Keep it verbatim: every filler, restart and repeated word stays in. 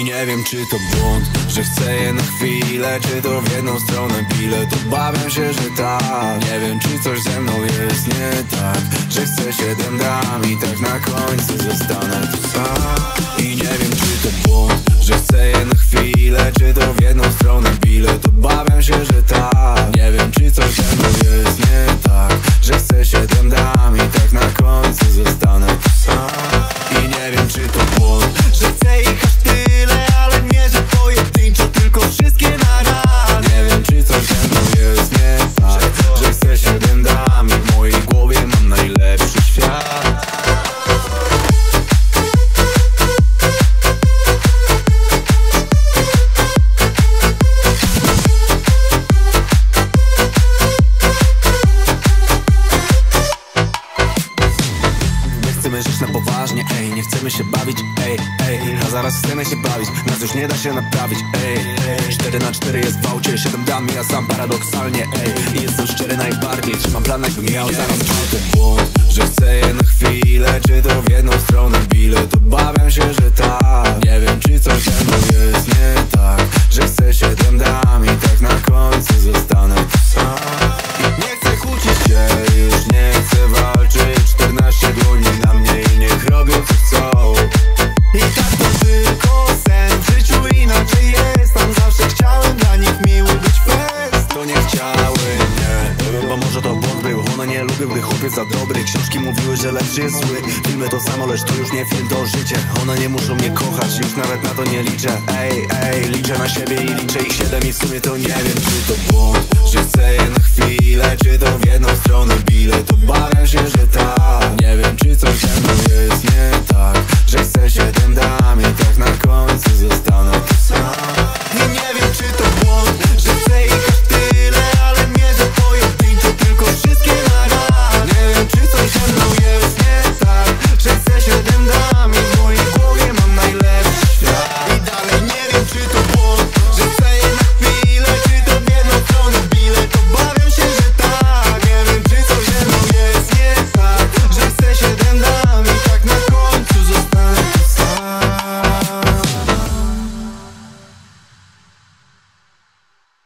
nie wiem, czy to błąd, że chcę je na chwilę, czy to w jedną stronę bilet. Obawiam się, że tak. Nie wiem, czy coś ze mną jest nie tak, że chcę siedem dam i tak na końcu zostanę tu sam. I nie wiem, czy to błąd, że chcę je na chwilę, czy to w jedną stronę bilet. Obawiam się, że tak. Nie wiem, czy coś ze mną jest nie tak, że chcę siedem dam i tak na końcu zostanę tu sam. I nie wiem, czy to błąd, że chcę ich aż tyle, ale nie, że pojedynczo, tylko wszystkie na raz. Nie wiem, czy coś ze mną jest nie tak, że chcę siedem dam i w mojej głowie mam najlepszy świat. Chcemy żyć na poważnie, ej, nie chcemy się bawić, ej, ej. A zaraz chcemy się bawić, nas już nie da się naprawić, ej, ej. Cztery na cztery jest w aucie, siedem dam, ja sam paradoksalnie, ej. I jestem szczery najbardziej, trzymam plan jakbym miał zaraz. Czy to błąd, że chcę je na chwilę, czy to w jedną stronę bilet. Obawiam się, że tak. Nie wiem, czy coś ze mną jest nie tak, że chcę siedem dam i tak na końcu zostanę tu sam. Nie chcę kłócić się, już nie chcę walczyć. Czternaście dłoni na mnie i niech robią co chcą. I tak to tylko sen w życiu, inaczej jest. Tam zawsze chciałem dla nich miły być fest. To nie chciały, nie, bo może to błąd był. Ona nie lubię, gdy chłopiec za dobry. Książki mówiły, że lepszy jest zły. Filmy to samo, lecz to już nie film, to życie. One nie muszą mnie kochać, już nawet na to nie liczę. Ej, ej, liczę na siebie i liczę ich siedem. I w sumie to nie wiem, czy to błąd, że chcę je na chwilę, czy to w jedną stronę bilet. Obawiam się, że tak. Nie wiem, czy coś ze mną jest nie tak, że chcę siedem dam i tak na